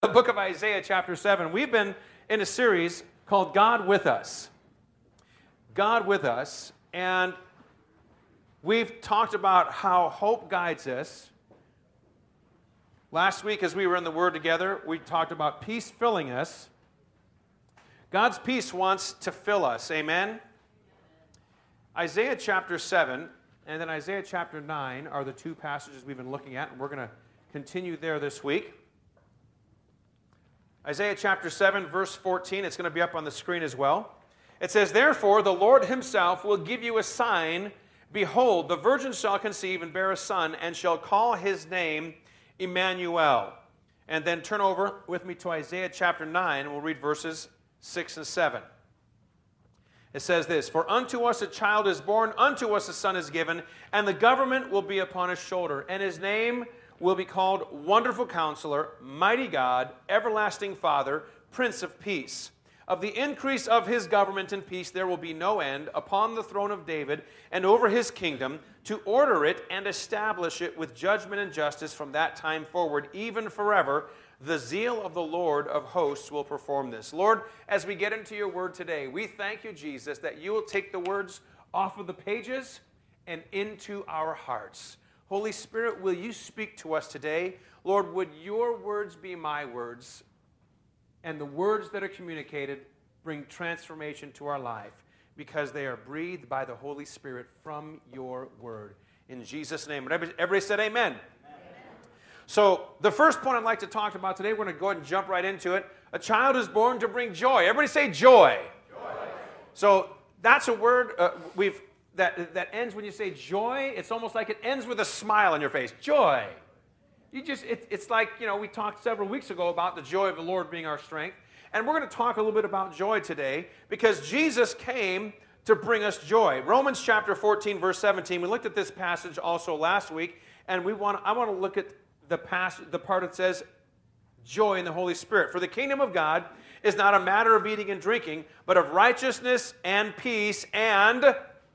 The book of Isaiah chapter 7. We've been in a series called God with Us. God with Us. And we've talked about how hope guides us. Last week as we were in the Word together, we talked about peace filling us. God's peace wants to fill us. Amen? Isaiah chapter 7 and then Isaiah chapter 9 are the two passages we've been looking at, and we're going to continue there this week. Isaiah chapter 7, verse 14, it's going to be up on the screen as well. It says, "Therefore the Lord himself will give you a sign. Behold, the virgin shall conceive and bear a son, and shall call his name Emmanuel." And then turn over with me to Isaiah chapter 9, and we'll read verses 6 and 7. It says this, "For unto us a child is born, unto us a son is given, and the government will be upon his shoulder, and his name will be called Wonderful Counselor, Mighty God, Everlasting Father, Prince of Peace. Of the increase of his government and peace there will be no end upon the throne of David and over his kingdom, to order it and establish it with judgment and justice from that time forward, even forever. The zeal of the Lord of hosts will perform this." Lord, as we get into your word today, we thank you, Jesus, that you will take the words off of the pages and into our hearts. Holy Spirit, will you speak to us today? Lord, would your words be my words, and the words that are communicated bring transformation to our life, because they are breathed by the Holy Spirit from your word. In Jesus' name. Everybody said amen. So the first point I'd like to talk about today, we're going to go ahead and jump right into it. A child is born to bring joy. Everybody say joy. Joy. So that's a word that ends when you say joy. It's almost like it ends with a smile on your face. Joy. It's like, we talked several weeks ago about the joy of the Lord being our strength. And we're going to talk a little bit about joy today, because Jesus came to bring us joy. Romans chapter 14, verse 17. We looked at this passage also last week, and I want to look at the part that says joy in the Holy Spirit. "For the kingdom of God is not a matter of eating and drinking, but of righteousness and peace and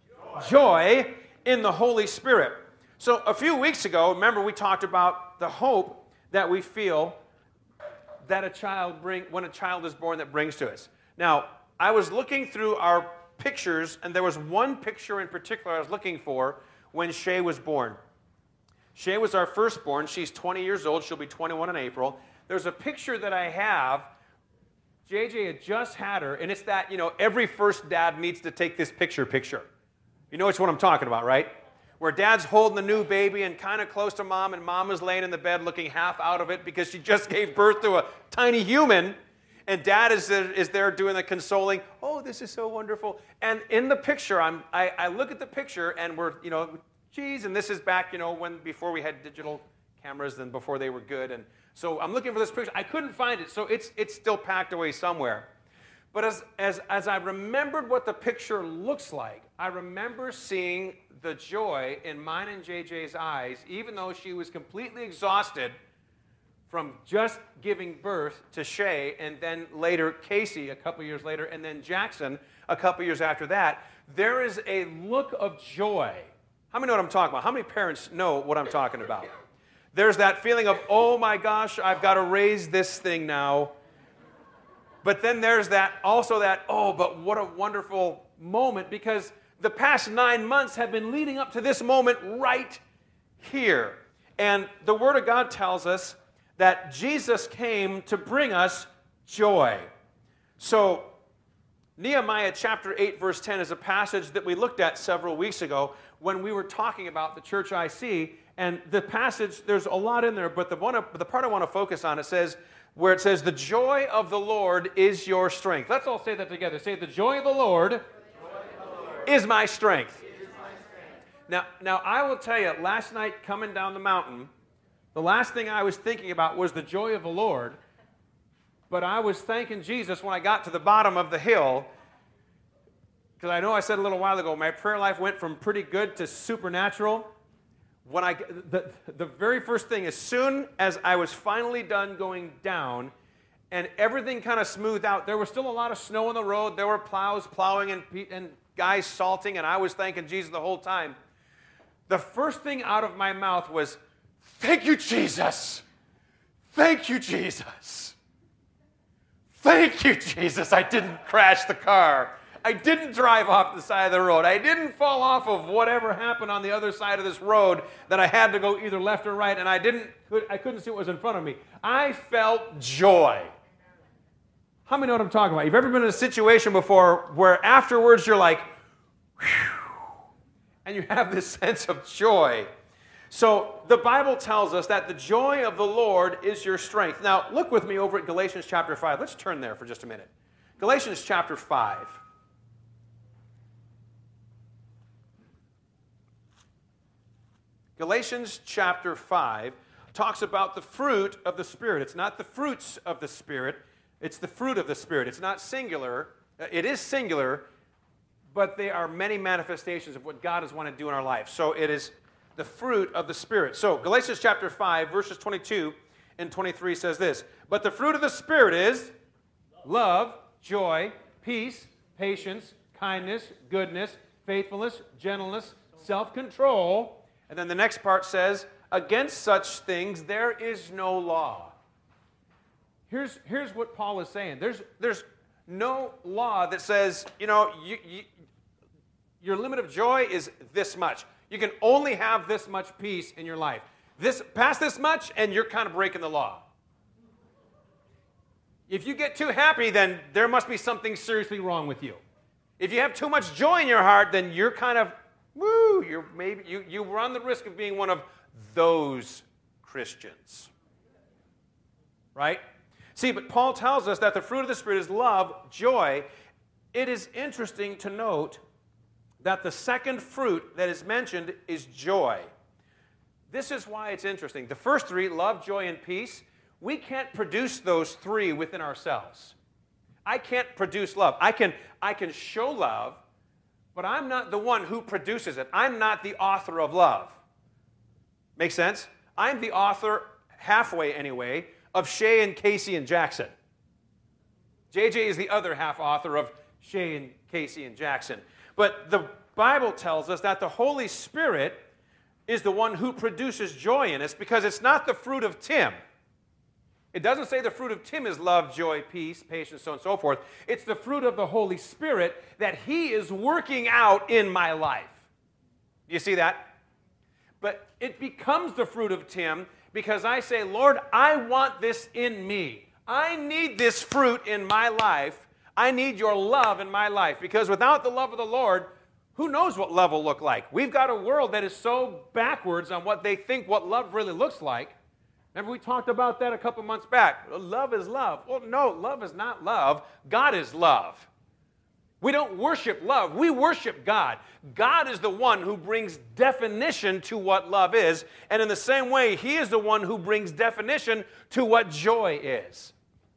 joy in the Holy Spirit." So a few weeks ago, remember, we talked about the hope that we feel that when a child is born, that brings to us. Now, I was looking through our pictures, and there was one picture in particular I was looking for when Shay was born. Shay was our firstborn. She's 20 years old. She'll be 21 in April. There's a picture that I have. JJ had just had her, and it's that, every first dad needs to take this picture. You know which one I'm talking about, right? Where dad's holding the new baby and kind of close to mom, and mom is laying in the bed looking half out of it because she just gave birth to a tiny human, and dad is there doing the consoling. "Oh, this is so wonderful." And in the picture, I look at the picture, and we're, geez, and this is back, before we had digital cameras and before they were good. And so I'm looking for this picture. I couldn't find it, so it's still packed away somewhere. But as I remembered what the picture looks like, I remember seeing the joy in mine and JJ's eyes, even though she was completely exhausted from just giving birth to Shay, and then later Casey a couple years later, and then Jackson a couple years after that. There is a look of joy. How many know what I'm talking about? How many parents know what I'm talking about? There's that feeling of, oh my gosh, I've got to raise this thing now. But then there's oh, but what a wonderful moment, because the past 9 months have been leading up to this moment right here. And the Word of God tells us that Jesus came to bring us joy. So Nehemiah chapter 8, verse 10 is a passage that we looked at several weeks ago when we were talking about the church IC. And the passage, there's a lot in there, but the part I want to focus on, it says, "The joy of the Lord is your strength." Let's all say that together. Say, "The joy of the Lord is my strength." Now, I will tell you, last night coming down the mountain, the last thing I was thinking about was the joy of the Lord. But I was thanking Jesus when I got to the bottom of the hill, because I know I said a little while ago, my prayer life went from pretty good to supernatural. The very first thing, as soon as I was finally done going down, and everything kind of smoothed out, there was still a lot of snow on the road. There were plows plowing and guys salting, and I was thanking Jesus the whole time. The first thing out of my mouth was, "Thank you, Jesus. Thank you, Jesus." Thank you, Jesus, I didn't crash the car. I didn't drive off the side of the road. I didn't fall off of whatever happened on the other side of this road that I had to go either left or right, and I couldn't see what was in front of me. I felt joy. How many know what I'm talking about? You've ever been in a situation before where afterwards you're like, whew, and you have this sense of joy. So the Bible tells us that the joy of the Lord is your strength. Now, look with me over at Galatians chapter 5. Let's turn there for just a minute. Galatians chapter 5. Galatians chapter 5 talks about the fruit of the Spirit. It's not the fruits of the Spirit. It's the fruit of the Spirit. It's not singular. It is singular, but they are many manifestations of what God has wanted to do in our life. So it is the fruit of the Spirit. So Galatians chapter 5, verses 22 and 23 says this, "But the fruit of the Spirit is love, joy, peace, patience, kindness, goodness, faithfulness, gentleness, self-control." And then the next part says, "Against such things there is no law." Here's what Paul is saying. There's no law that says, your limit of joy is this much. You can only have this much peace in your life. Past this much, and you're kind of breaking the law. If you get too happy, then there must be something seriously wrong with you. If you have too much joy in your heart, then you're kind of, you run the risk of being one of those Christians. Right? See, but Paul tells us that the fruit of the Spirit is love, joy. It is interesting to note that the second fruit that is mentioned is joy. This is why it's interesting. The first three, love, joy, and peace, we can't produce those three within ourselves. I can't produce love. I can show love, but I'm not the one who produces it. I'm not the author of love. Make sense? I'm the author, halfway anyway, of Shay and Casey and Jackson. JJ is the other half author of Shay and Casey and Jackson. But the Bible tells us that the Holy Spirit is the one who produces joy in us because it's not the fruit of Tim. It doesn't say the fruit of Tim is love, joy, peace, patience, so on and so forth. It's the fruit of the Holy Spirit that He is working out in my life. Do you see that? But it becomes the fruit of Tim because I say, Lord, I want this in me. I need this fruit in my life. I need your love in my life because without the love of the Lord, who knows what love will look like? We've got a world that is so backwards on what they think what love really looks like. Remember we talked about that a couple months back. Love is love. Well, no, love is not love. God is love. We don't worship love. We worship God. God is the one who brings definition to what love is. And in the same way, He is the one who brings definition to what joy is.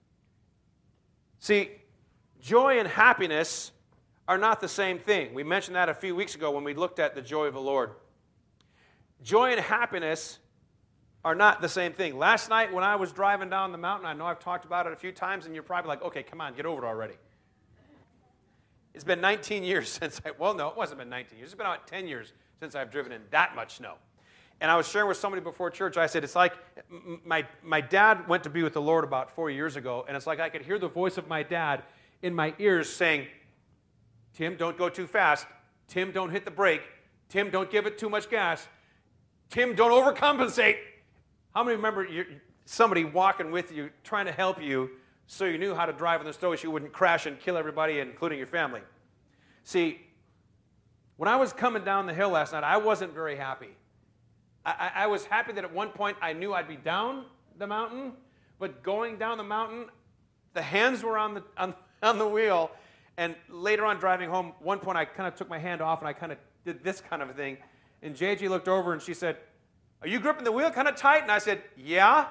See, joy and happiness are not the same thing. We mentioned that a few weeks ago when we looked at the joy of the Lord. Joy and happiness are not the same thing. Last night when I was driving down the mountain, I know I've talked about it a few times, and you're probably like, okay, come on, get over it already. It's been 19 years since it wasn't been 19 years. It's been about 10 years since I've driven in that much snow. And I was sharing with somebody before church, I said, it's like my dad went to be with the Lord about 4 years ago, and it's like I could hear the voice of my dad in my ears saying, Tim, don't go too fast. Tim, don't hit the brake. Tim, don't give it too much gas. Tim, don't overcompensate. How many remember somebody walking with you, trying to help you, so you knew how to drive in the snow so you wouldn't crash and kill everybody, including your family? See, when I was coming down the hill last night, I wasn't very happy. I was happy that at one point I knew I'd be down the mountain, but going down the mountain, the hands were on the wheel, and later on driving home, one point I kind of took my hand off and I kind of did this kind of thing, and JJ looked over and she said, "Are you gripping the wheel kind of tight?" And I said, "Yeah,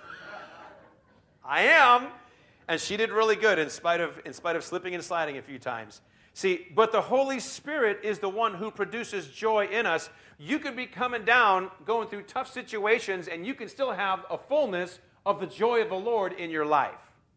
I am." And she did really good in spite of slipping and sliding a few times. See, but the Holy Spirit is the one who produces joy in us. You can be coming down, going through tough situations, and you can still have a fullness of the joy of the Lord in your life.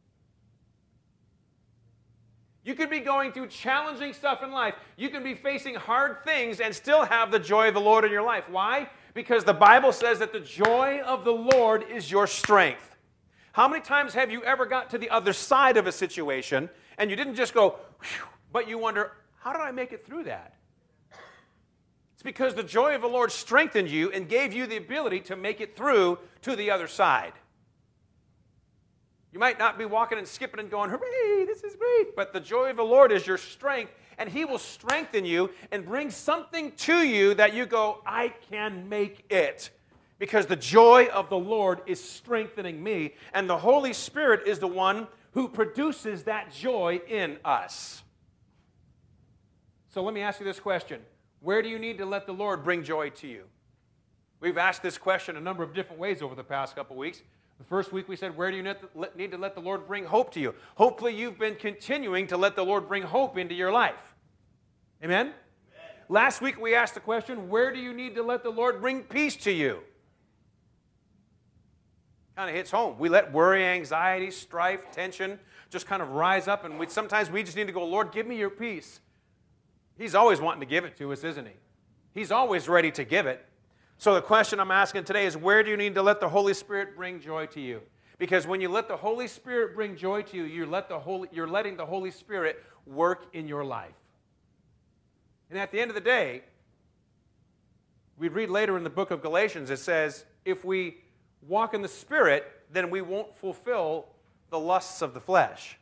You could be going through challenging stuff in life. You can be facing hard things and still have the joy of the Lord in your life. Why? Because the Bible says that the joy of the Lord is your strength. How many times have you ever got to the other side of a situation and you didn't just go, whew, but you wonder, how did I make it through that? It's because the joy of the Lord strengthened you and gave you the ability to make it through to the other side. You might not be walking and skipping and going, hooray, this is great. But the joy of the Lord is your strength, and He will strengthen you and bring something to you that you go, I can make it. Because the joy of the Lord is strengthening me, and the Holy Spirit is the one who produces that joy in us. So let me ask you this question. Where do you need to let the Lord bring joy to you? We've asked this question a number of different ways over the past couple weeks. The first week we said, where do you need to let the Lord bring hope to you? Hopefully you've been continuing to let the Lord bring hope into your life. Amen? Amen. Last week we asked the question, where do you need to let the Lord bring peace to you? Kind of hits home. We let worry, anxiety, strife, tension just kind of rise up, and sometimes we just need to go, Lord, give me your peace. He's always wanting to give it to us, isn't He? He's always ready to give it. So the question I'm asking today is, where do you need to let the Holy Spirit bring joy to you? Because when you let the Holy Spirit bring joy to you, you're letting the Holy Spirit work in your life. And at the end of the day, we read later in the book of Galatians, it says, if we walk in the Spirit, then we won't fulfill the lusts of the flesh.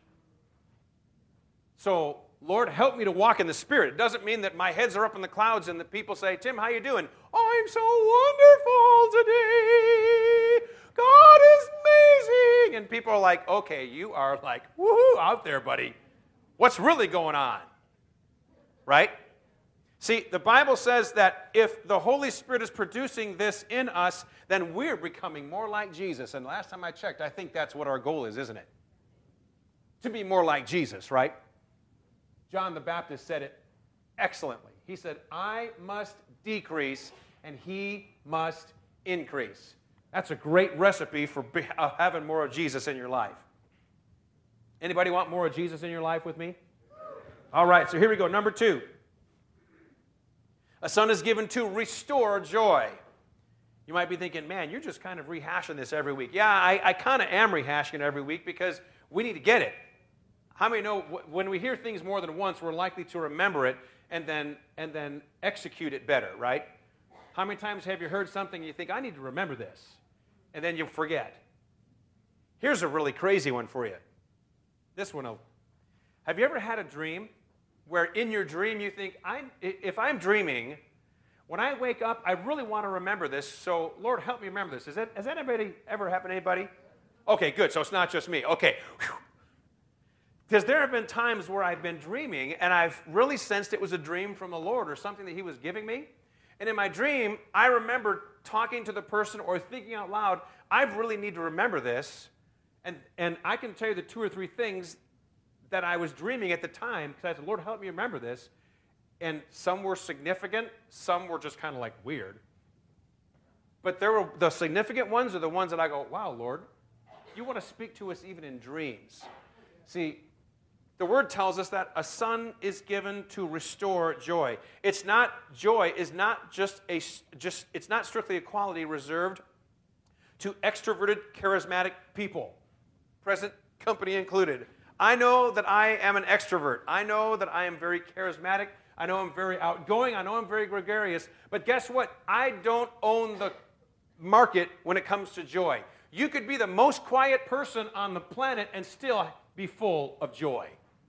So, Lord, help me to walk in the Spirit. It doesn't mean that my heads are up in the clouds and the people say, Tim, how you doing? I'm so wonderful today. God is amazing. And people are like, okay, you are like, woohoo, out there, buddy. What's really going on? Right? See, the Bible says that if the Holy Spirit is producing this in us, then we're becoming more like Jesus. And last time I checked, I think that's what our goal is, isn't it? To be more like Jesus, right? John the Baptist said it excellently. He said, I must decrease and He must increase. That's a great recipe for having more of Jesus in your life. Anybody want more of Jesus in your life with me? All right, so here we go. Number 2. A son is given to restore joy. You might be thinking, man, you're just kind of rehashing this every week. Yeah, I kind of am rehashing it every week because we need to get it. How many know when we hear things more than once, we're likely to remember it and then execute it better, right? How many times have you heard something and you think, I need to remember this, and then you forget? Here's a really crazy one for you. This one, have you ever had a dream where in your dream you think, if I'm dreaming, when I wake up, I really want to remember this, so Lord, help me remember this. Has anybody ever happened to anybody? Okay, good, so it's not just me. Okay. Whew. Because there have been times where I've been dreaming, and I've really sensed it was a dream from the Lord or something that He was giving me. And in my dream, I remember talking to the person or thinking out loud, I really need to remember this. And I can tell you the 2 or 3 things that I was dreaming at the time, because I said, Lord, help me remember this. And some were significant, some were just kind of like weird. But there were the significant ones are the ones that I go, wow, Lord, you want to speak to us even in dreams. See, the Word tells us that a son is given to restore joy. Joy is not it's not strictly a quality reserved to extroverted, charismatic people, present company included. I know that I am an extrovert. I know that I am very charismatic. I know I'm very outgoing. I know I'm very gregarious. But guess what? I don't own the market when it comes to joy. You could be the most quiet person on the planet and still be full of joy.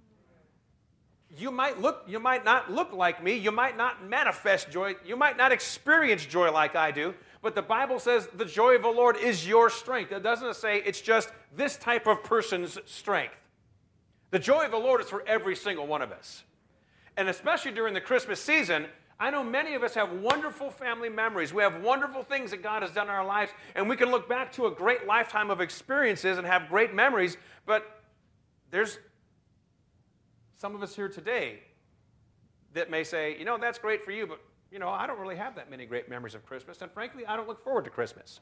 You might not look like me. You might not manifest joy. You might not experience joy like I do. But the Bible says the joy of the Lord is your strength. It doesn't say it's just this type of person's strength. The joy of the Lord is for every single one of us. And especially during the Christmas season, I know many of us have wonderful family memories. We have wonderful things that God has done in our lives, and we can look back to a great lifetime of experiences and have great memories, but there's some of us here today that may say, that's great for you, but, I don't really have that many great memories of Christmas, and frankly, I don't look forward to Christmas.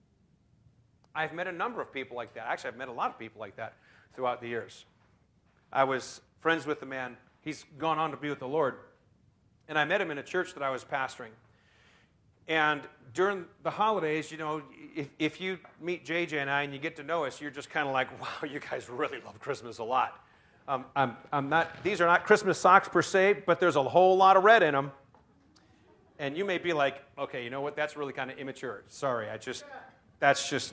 I've met a number of people like that. Actually, I've met a lot of people like that throughout the years. I was friends with a man. He's gone on to be with the Lord, and I met him in a church that I was pastoring. And during the holidays, if you meet JJ and I and you get to know us, you're just kind of like, wow, you guys really love Christmas a lot. I'm not. These are not Christmas socks per se, but there's a whole lot of red in them. And you may be like, okay, you know what? That's really kind of immature. Sorry, that's just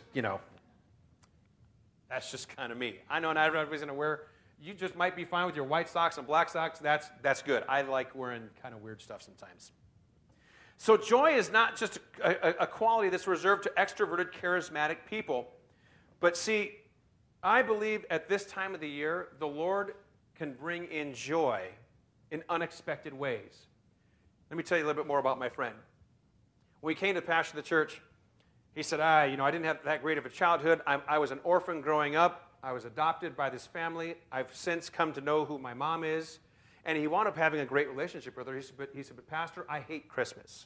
kind of me. I know not everybody's going to wear. You just might be fine with your white socks and black socks. That's good. I like wearing kind of weird stuff sometimes. So joy is not just a quality that's reserved to extroverted, charismatic people. But see, I believe at this time of the year, the Lord can bring in joy in unexpected ways. Let me tell you a little bit more about my friend. When he came to pastor the church, he said, I didn't have that great of a childhood. I was an orphan growing up. I was adopted by this family. I've since come to know who my mom is. And he wound up having a great relationship with her. He said, but Pastor, I hate Christmas.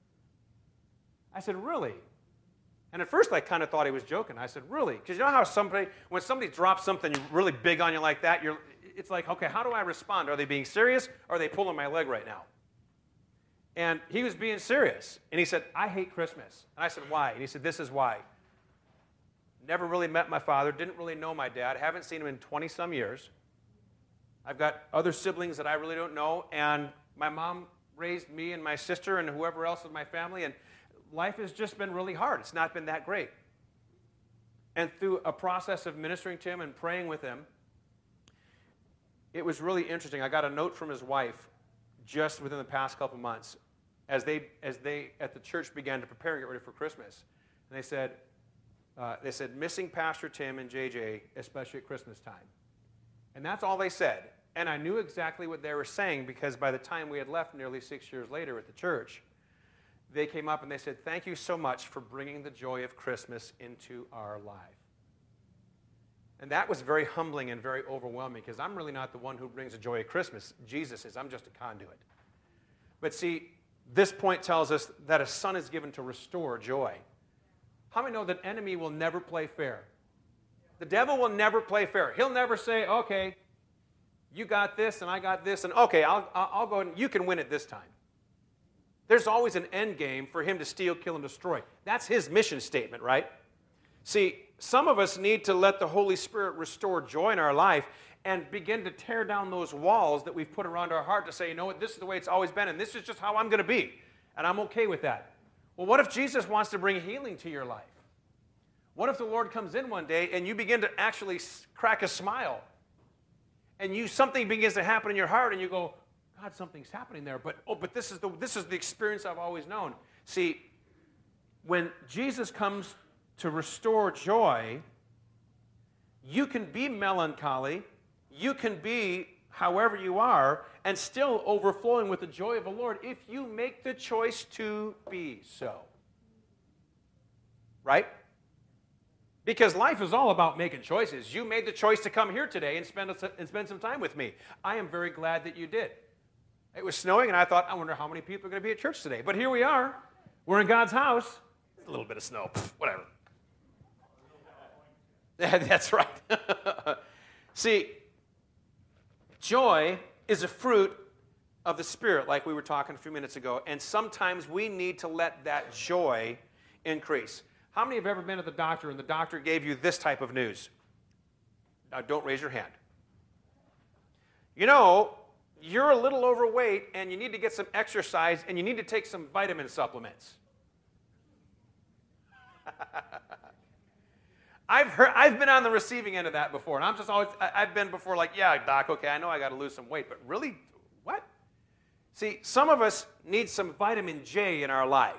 I said, really? And at first I kind of thought he was joking. I said, really? Because you know how when somebody drops something really big on you like that, it's like, okay, how do I respond? Are they being serious or are they pulling my leg right now? And he was being serious. And he said, I hate Christmas. And I said, why? And he said, this is why. Never really met my father, didn't really know my dad, haven't seen him in 20-some years. I've got other siblings that I really don't know, and my mom raised me and my sister and whoever else in my family, and life has just been really hard. It's not been that great. And through a process of ministering to him and praying with him, it was really interesting. I got a note from his wife just within the past couple months as they at the church began to prepare and get ready for Christmas. And they said, missing Pastor Tim and JJ, especially at Christmas time. And that's all they said. And I knew exactly what they were saying because by the time we had left nearly 6 years later at the church, they came up and they said, thank you so much for bringing the joy of Christmas into our life. And that was very humbling and very overwhelming because I'm really not the one who brings the joy of Christmas. Jesus is. I'm just a conduit. But see, this point tells us that a son is given to restore joy. How many know that enemy will never play fair? The devil will never play fair. He'll never say, okay, you got this and I got this, and okay, I'll go and you can win it this time. There's always an end game for him to steal, kill, and destroy. That's his mission statement, right? See, some of us need to let the Holy Spirit restore joy in our life and begin to tear down those walls that we've put around our heart to say, you know what, this is the way it's always been, and this is just how I'm going to be, and I'm okay with that. Well, what if Jesus wants to bring healing to your life? What if the Lord comes in one day and you begin to actually crack a smile and something begins to happen in your heart and you go, God, something's happening there, but this is the experience I've always known. See, when Jesus comes to restore joy, you can be melancholy, you can be however you are, and still overflowing with the joy of the Lord if you make the choice to be so. Right? Because life is all about making choices. You made the choice to come here today and spend some time with me. I am very glad that you did. It was snowing, and I thought, I wonder how many people are going to be at church today. But here we are. We're in God's house. A little bit of snow. Whatever. That's right. See, joy is a fruit of the Spirit, like we were talking a few minutes ago, and sometimes we need to let that joy increase. How many have ever been to the doctor and the doctor gave you this type of news? Now, don't raise your hand. You know, you're a little overweight and you need to get some exercise and you need to take some vitamin supplements. I've been on the receiving end of that before, and I've been before like, yeah, doc, okay, I know I got to lose some weight, but really, what? See, some of us need some vitamin J in our life.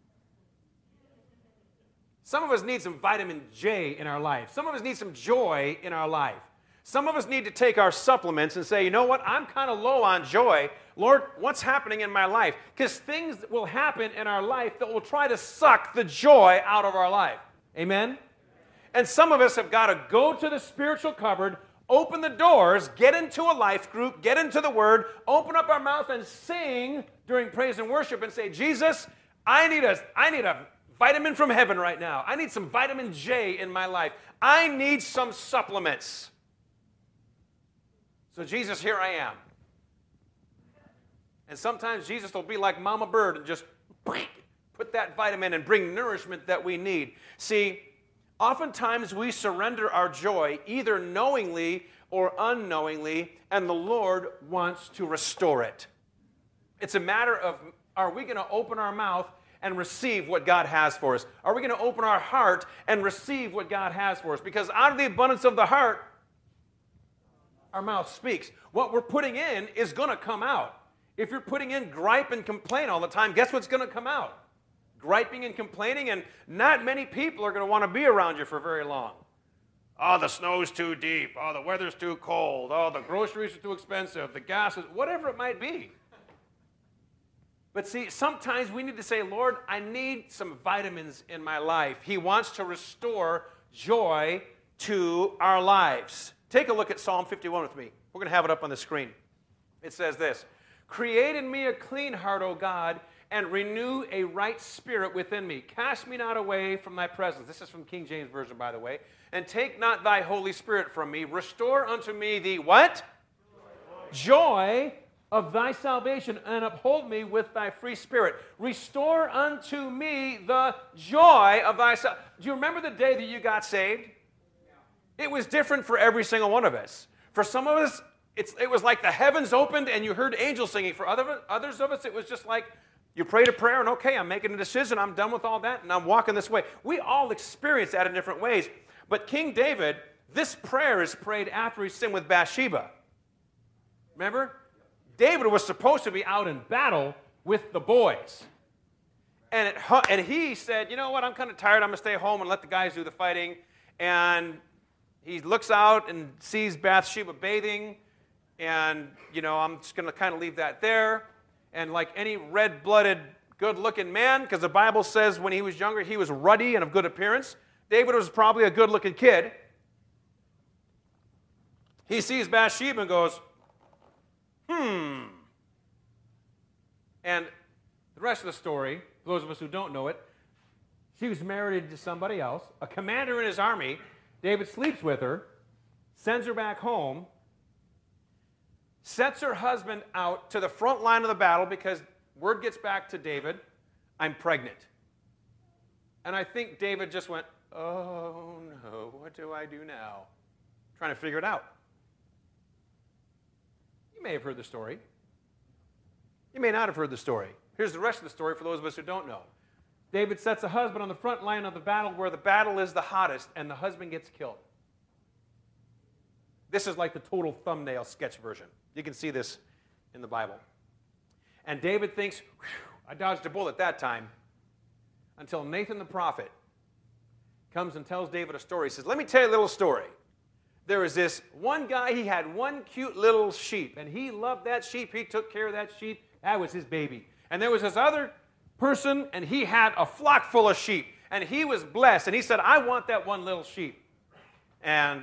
Some of us need some vitamin J in our life. Some of us need some joy in our life. Some of us need to take our supplements and say, you know what, I'm kind of low on joy. Lord, what's happening in my life? Because things will happen in our life that will try to suck the joy out of our life. Amen? And some of us have got to go to the spiritual cupboard, open the doors, get into a life group, get into the Word, open up our mouth and sing during praise and worship and say, Jesus, I need a vitamin from heaven right now. I need some vitamin J in my life. I need some supplements. So Jesus, here I am. And sometimes Jesus will be like Mama Bird and just put that vitamin and bring nourishment that we need. See, oftentimes we surrender our joy either knowingly or unknowingly, and the Lord wants to restore it. It's a matter of, are we going to open our mouth and receive what God has for us? Are we going to open our heart and receive what God has for us? Because out of the abundance of the heart, our mouth speaks. What we're putting in is going to come out. If you're putting in gripe and complain all the time, guess what's going to come out? Griping and complaining, and not many people are going to want to be around you for very long. Oh, the snow's too deep. Oh, the weather's too cold. Oh, the groceries are too expensive. The gas is, whatever it might be. But see, sometimes we need to say, Lord, I need some vitamins in my life. He wants to restore joy to our lives. Take a look at Psalm 51 with me. We're going to have it up on the screen. It says this, create in me a clean heart, O God, and renew a right spirit within me. Cast me not away from thy presence. This is from King James Version, by the way. And take not thy Holy Spirit from me. Restore unto me the what? Joy of thy salvation, and uphold me with thy free spirit. Restore unto me the joy of thy salvation. Do you remember the day that you got saved? It was different for every single one of us. For some of us, it was like the heavens opened and you heard angels singing. For others of us, it was just like you prayed a prayer and, okay, I'm making a decision, I'm done with all that, and I'm walking this way. We all experience that in different ways. But King David, this prayer is prayed after he sinned with Bathsheba. Remember? David was supposed to be out in battle with the boys. And he said, you know what, I'm kind of tired, I'm going to stay home and let the guys do the fighting. And he looks out and sees Bathsheba bathing, and, you know, I'm just going to kind of leave that there. And like any red-blooded, good-looking man, because the Bible says when he was younger, he was ruddy and of good appearance. David was probably a good-looking kid. He sees Bathsheba and goes, And the rest of the story, for those of us who don't know it, she was married to somebody else, a commander in his army. David sleeps with her, sends her back home, sets her husband out to the front line of the battle because word gets back to David, I'm pregnant. And I think David just went, oh no, what do I do now? Trying to figure it out. You may have heard the story. You may not have heard the story. Here's the rest of the story for those of us who don't know. David sets a husband on the front line of the battle where the battle is the hottest, and the husband gets killed. This is like the total thumbnail sketch version. You can see this in the Bible. And David thinks, I dodged a bullet that time, until Nathan the prophet comes and tells David a story. He says, let me tell you a little story. There was this one guy, he had one cute little sheep, and he loved that sheep. He took care of that sheep. That was his baby. And there was this other person, and he had a flock full of sheep, and he was blessed, and he said, I want that one little sheep. And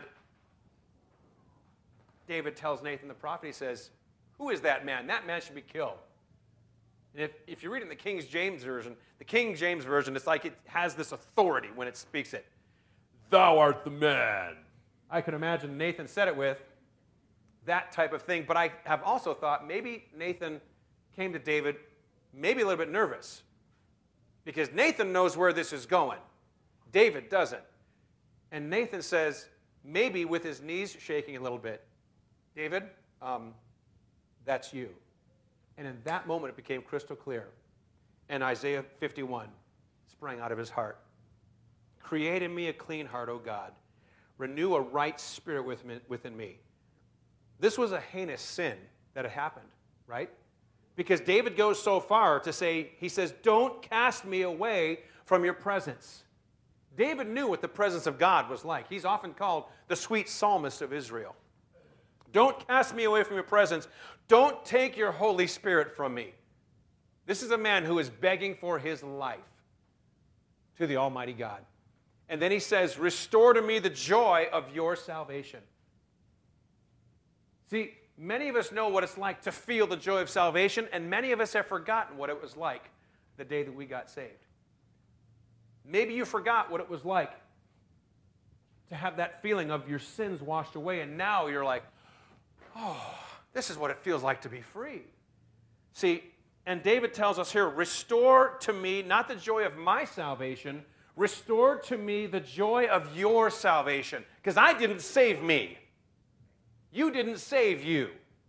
David tells Nathan the prophet, he says, who is that man? That man should be killed. And if you read it in the King James Version, it's like it has this authority when it speaks it. Thou art the man. I can imagine Nathan said it with that type of thing, but I have also thought maybe Nathan came to David maybe a little bit nervous because Nathan knows where this is going. David doesn't. And Nathan says, maybe with his knees shaking a little bit, David, that's you. And in that moment, it became crystal clear. And Isaiah 51 sprang out of his heart. Create in me a clean heart, O God. Renew a right spirit within me. This was a heinous sin that had happened, right? Because David goes so far to say, he says, don't cast me away from your presence. David knew what the presence of God was like. He's often called the sweet psalmist of Israel. Don't cast me away from your presence. Don't take your Holy Spirit from me. This is a man who is begging for his life to the Almighty God. And then he says, restore to me the joy of your salvation. See, many of us know what it's like to feel the joy of salvation, and many of us have forgotten what it was like the day that we got saved. Maybe you forgot what it was like to have that feeling of your sins washed away, and now you're like, oh, this is what it feels like to be free. See, And David tells us here, restore to me not the joy of my salvation, restore to me the joy of your salvation. Because I didn't save me. You didn't save you.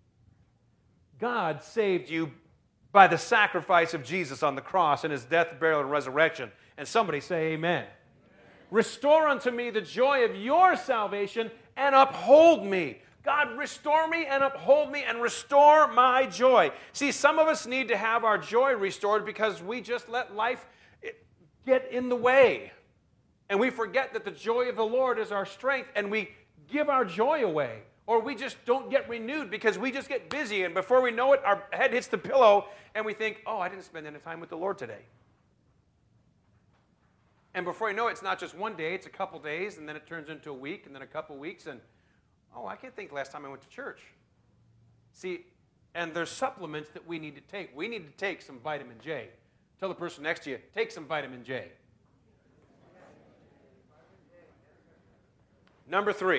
God saved you by the sacrifice of Jesus on the cross and his death, burial, and resurrection. And somebody say amen. Restore unto me the joy of your salvation and uphold me. God, restore me and uphold me and restore my joy. See, some of us need to have our joy restored because we just let life get in the way. And we forget that the joy of the Lord is our strength, and we give our joy away. Or we just don't get renewed because we just get busy, and before we know it, our head hits the pillow, and we think, oh, I didn't spend any time with the Lord today. And before you know it, it's not just one day, it's a couple days, and then it turns into a week, and then a couple weeks, and oh, I can't think the last time I went to church. See, and there's supplements that we need to take. We need to take some vitamin J. Tell the person next to you, take some vitamin J. Number 3.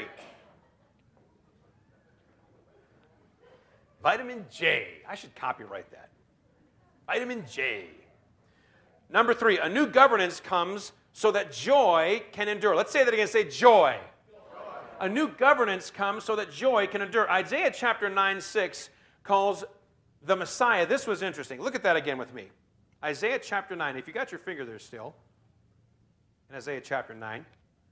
Vitamin J. I should copyright that. Vitamin J. Number 3, a new governance comes so that joy can endure. Let's say that again. Say joy. A new governance comes so that joy can endure. Isaiah chapter 9:6 calls the Messiah. This was interesting. Look at that again with me. Isaiah chapter 9. If you got your finger there still, in Isaiah chapter 9.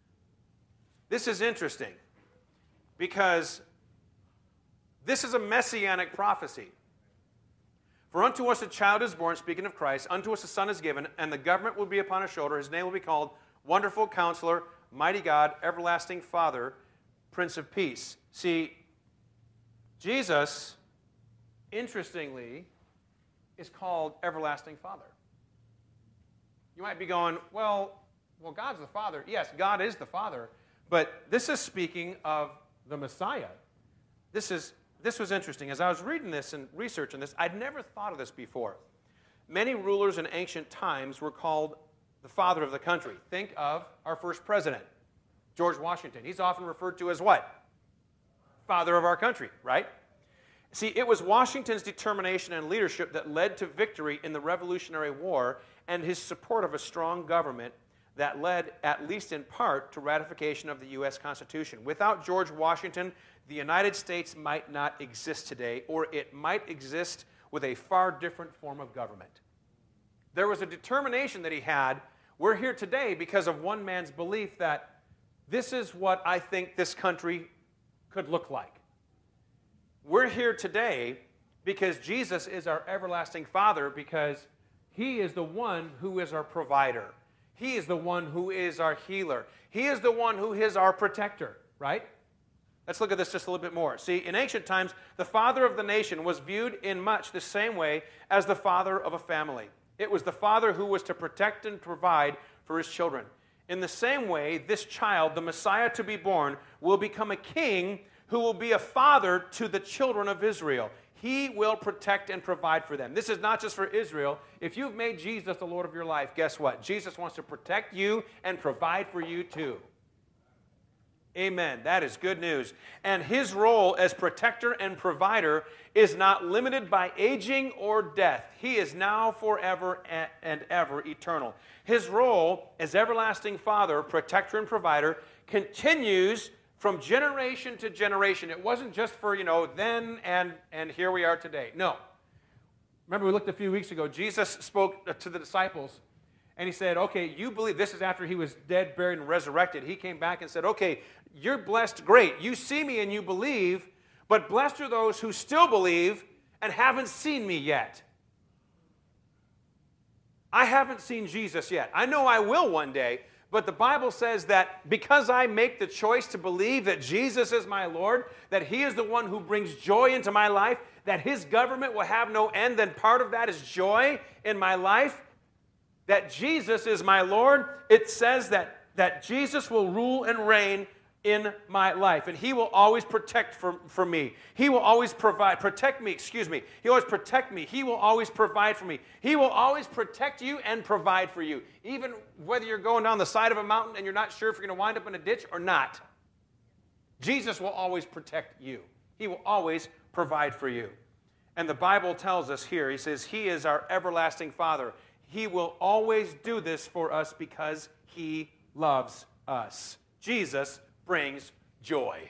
This is interesting because this is a messianic prophecy. For unto us a child is born, speaking of Christ, unto us a son is given, and the government will be upon his shoulder. His name will be called Wonderful Counselor, Mighty God, Everlasting Father, Prince of Peace. See, Jesus, interestingly, is called Everlasting Father. You might be going, well, God's the Father. Yes, God is the Father, but this is speaking of the Messiah. This was interesting. As I was reading this and researching this, I'd never thought of this before. Many rulers in ancient times were called the father of the country. Think of our first president, George Washington. He's often referred to as what? Father of our country, right? See, it was Washington's determination and leadership that led to victory in the Revolutionary War and his support of a strong government that led, at least in part, to ratification of the U.S. Constitution. Without George Washington, the United States might not exist today, or it might exist with a far different form of government. There was a determination that he had. We're here today because of one man's belief that this is what I think this country could look like. We're here today because Jesus is our everlasting Father, because he is the one who is our provider. He is the one who is our healer. He is the one who is our protector, right? Let's look at this just a little bit more. See, in ancient times, the father of the nation was viewed in much the same way as the father of a family. It was the father who was to protect and provide for his children. In the same way, this child, the Messiah to be born, will become a king who will be a father to the children of Israel. He will protect and provide for them. This is not just for Israel. If you've made Jesus the Lord of your life, guess what? Jesus wants to protect you and provide for you too. Amen. That is good news. And his role as protector and provider is not limited by aging or death. He is now forever and ever eternal. His role as everlasting Father, protector and provider continues from generation to generation. It wasn't just for, then and here we are today. No. Remember we looked a few weeks ago, Jesus spoke to the disciples, and he said, okay, you believe, this is after he was dead, buried, and resurrected. He came back and said, okay, you're blessed, great. You see me and you believe, but blessed are those who still believe and haven't seen me yet. I haven't seen Jesus yet. I know I will one day, but the Bible says that because I make the choice to believe that Jesus is my Lord, that he is the one who brings joy into my life, that his government will have no end, then part of that is joy in my life, that Jesus is my Lord. It says that Jesus will rule and reign in my life, and he will always protect for me. He will always protect me. He always protect me. He will always provide for me. He will always protect you and provide for you, even whether you're going down the side of a mountain and you're not sure if you're going to wind up in a ditch or not. Jesus will always protect you. He will always provide for you. And the Bible tells us here, he says, He is our everlasting Father. He will always do this for us because He loves us. Jesus brings joy.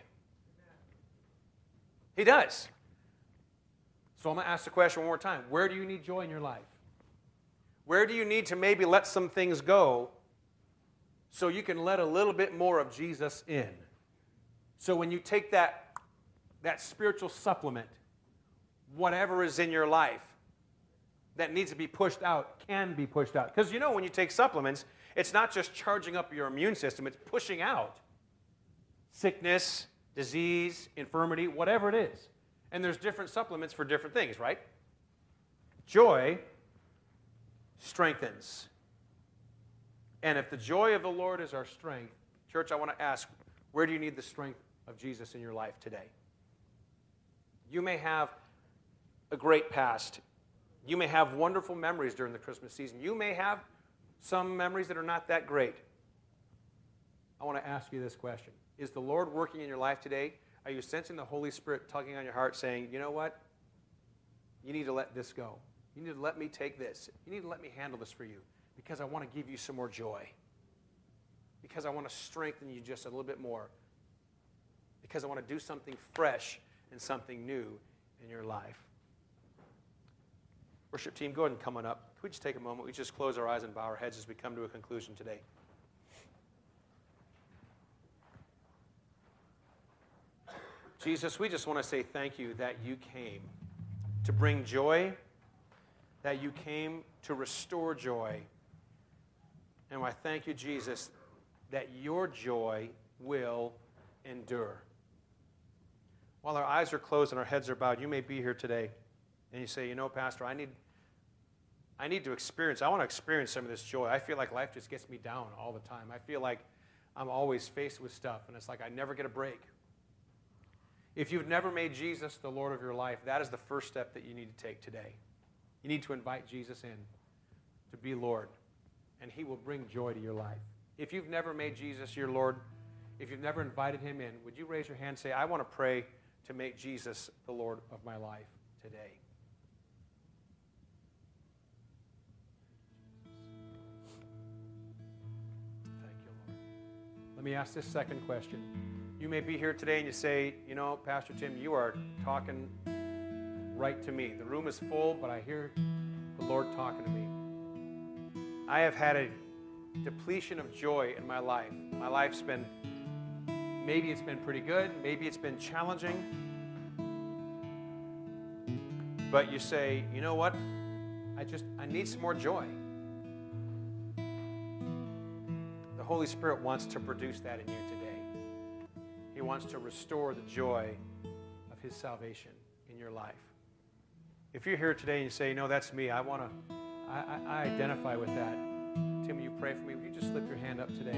He does. So I'm going to ask the question one more time. Where do you need joy in your life? Where do you need to maybe let some things go so you can let a little bit more of Jesus in? So when you take that spiritual supplement, whatever is in your life that needs to be pushed out can be pushed out. Because when you take supplements, it's not just charging up your immune system, it's pushing out sickness, disease, infirmity, whatever it is. And there's different supplements for different things, right? Joy strengthens. And if the joy of the Lord is our strength, church, I want to ask, where do you need the strength of Jesus in your life today? You may have a great past. You may have wonderful memories during the Christmas season. You may have some memories that are not that great. I want to ask you this question. Is the Lord working in your life today? Are you sensing the Holy Spirit tugging on your heart saying, you know what? You need to let this go. You need to let me take this. You need to let me handle this for you because I want to give you some more joy. Because I want to strengthen you just a little bit more. Because I want to do something fresh and something new in your life. Worship team, go ahead and come on up. Could we just take a moment? We just close our eyes and bow our heads as we come to a conclusion today. Jesus, we just want to say thank you that you came to bring joy, that you came to restore joy. And I thank you, Jesus, that your joy will endure. While our eyes are closed and our heads are bowed, you may be here today and you say, Pastor, I want to experience some of this joy. I feel like life just gets me down all the time. I feel like I'm always faced with stuff, and it's like I never get a break. If you've never made Jesus the Lord of your life, that is the first step that you need to take today. You need to invite Jesus in to be Lord, and He will bring joy to your life. If you've never made Jesus your Lord, if you've never invited Him in, would you raise your hand and say, I want to pray to make Jesus the Lord of my life today? Thank you, Lord. Let me ask this second question. You may be here today and you say, Pastor Tim, you are talking right to me. The room is full, but I hear the Lord talking to me. I have had a depletion of joy in my life. My life's been, maybe it's been pretty good, maybe it's been challenging. But you say, you know what? I need some more joy. The Holy Spirit wants to produce that in you today. He wants to restore the joy of His salvation in your life. If you're here today and you say, that's me, I identify with that. Tim, will you pray for me? Will you just slip your hand up today?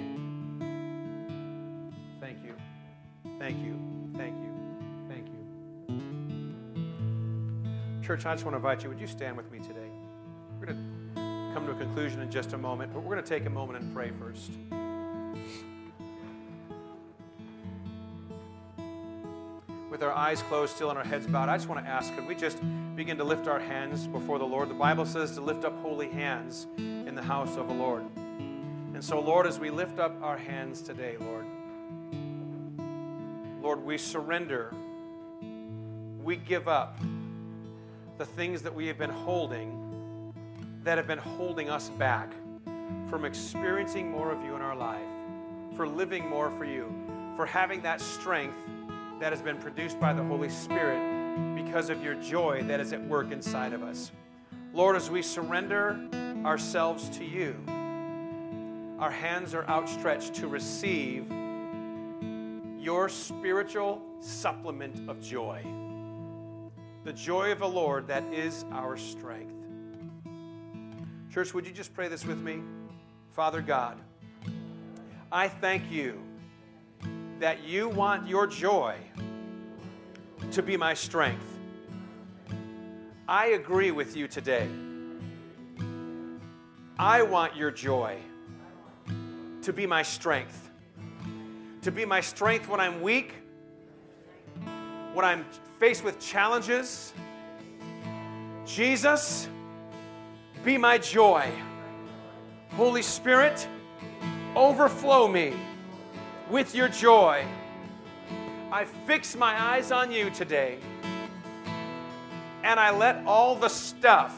Thank you. Thank you. Thank you. Thank you. Church, I just want to invite you, would you stand with me today? We're going to come to a conclusion in just a moment, but we're going to take a moment and pray first. With our eyes closed still and our heads bowed, I just want to ask, could we just begin to lift our hands before the Lord? The Bible says to lift up holy hands in the house of the Lord. And so, Lord, as we lift up our hands today, Lord, we surrender. We give up the things that we have been holding that have been holding us back from experiencing more of you in our life, for living more for you, for having that strength that has been produced by the Holy Spirit because of your joy that is at work inside of us. Lord, as we surrender ourselves to you, our hands are outstretched to receive your spiritual supplement of joy. The joy of the Lord that is our strength. Church, would you just pray this with me? Father God, I thank you that you want your joy to be my strength. I agree with you today. I want your joy to be my strength. To be my strength when I'm weak, when I'm faced with challenges, Jesus, be my joy. Holy Spirit, overflow me with your joy. I fix my eyes on you today, and I let all the stuff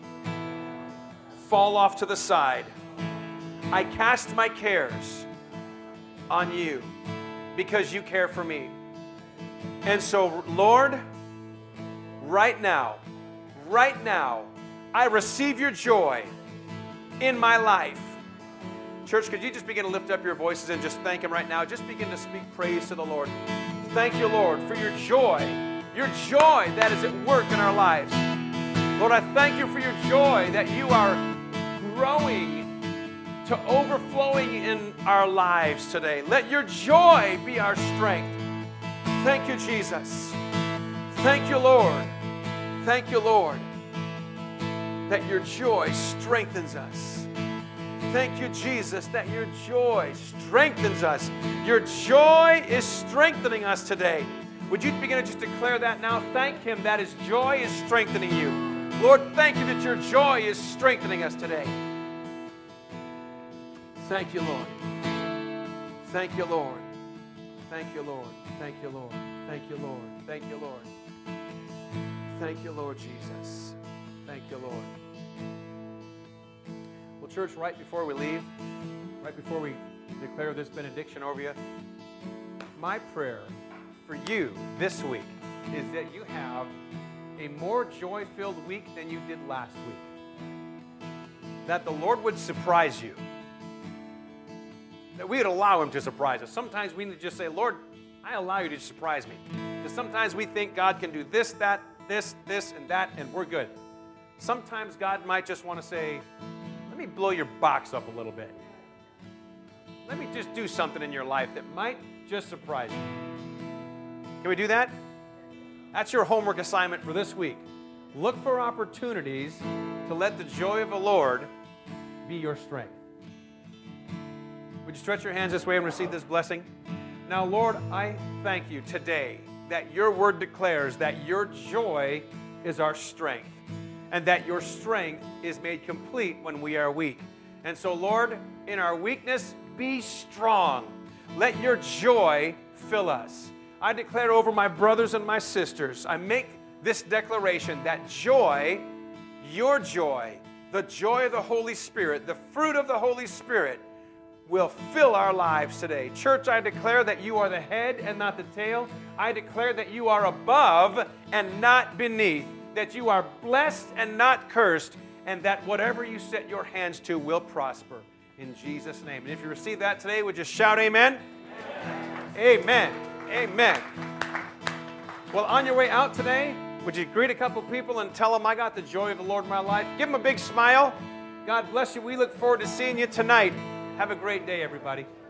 fall off to the side. I cast my cares on you because you care for me. And so, Lord, right now, I receive your joy in my life. Church, could you just begin to lift up your voices and just thank Him right now? Just begin to speak praise to the Lord. Thank you, Lord, for your joy that is at work in our lives. Lord, I thank you for your joy that you are growing to overflowing in our lives today. Let your joy be our strength. Thank you, Jesus. Thank you, Lord. Thank you, Lord, that your joy strengthens us. Thank you, Jesus, that your joy strengthens us. Your joy is strengthening us today. Would you begin to just declare that now? Thank Him that His joy is strengthening you. Lord, thank you that your joy is strengthening us today. Thank you, Lord. Thank you, Lord. Thank you, Lord. Thank you, Lord. Thank you, Lord. Thank you, Lord. Thank you, Lord Jesus. Thank you, Lord. Well, church, right before we leave, right before we declare this benediction over you, my prayer for you this week is that you have a more joy-filled week than you did last week. That the Lord would surprise you. That we would allow Him to surprise us. Sometimes we need to just say, Lord, I allow you to surprise me. Because sometimes we think God can do this, that, this, and that, and we're good. Sometimes God might just want to say, let me blow your box up a little bit. Let me just do something in your life that might just surprise you. Can we do that? That's your homework assignment for this week. Look for opportunities to let the joy of the Lord be your strength. Would you stretch your hands this way and receive this blessing? Now, Lord, I thank you today that your word declares that your joy is our strength and that your strength is made complete when we are weak. And so, Lord, in our weakness, be strong. Let your joy fill us. I declare over my brothers and my sisters, I make this declaration that joy, your joy, the joy of the Holy Spirit, the fruit of the Holy Spirit, will fill our lives today. Church, I declare that you are the head and not the tail. I declare that you are above and not beneath, that you are blessed and not cursed, and that whatever you set your hands to will prosper. In Jesus' name. And if you receive that today, would you shout amen? Amen. Amen. Well, on your way out today, would you greet a couple people and tell them, I got the joy of the Lord in my life? Give them a big smile. God bless you. We look forward to seeing you tonight. Have a great day, everybody.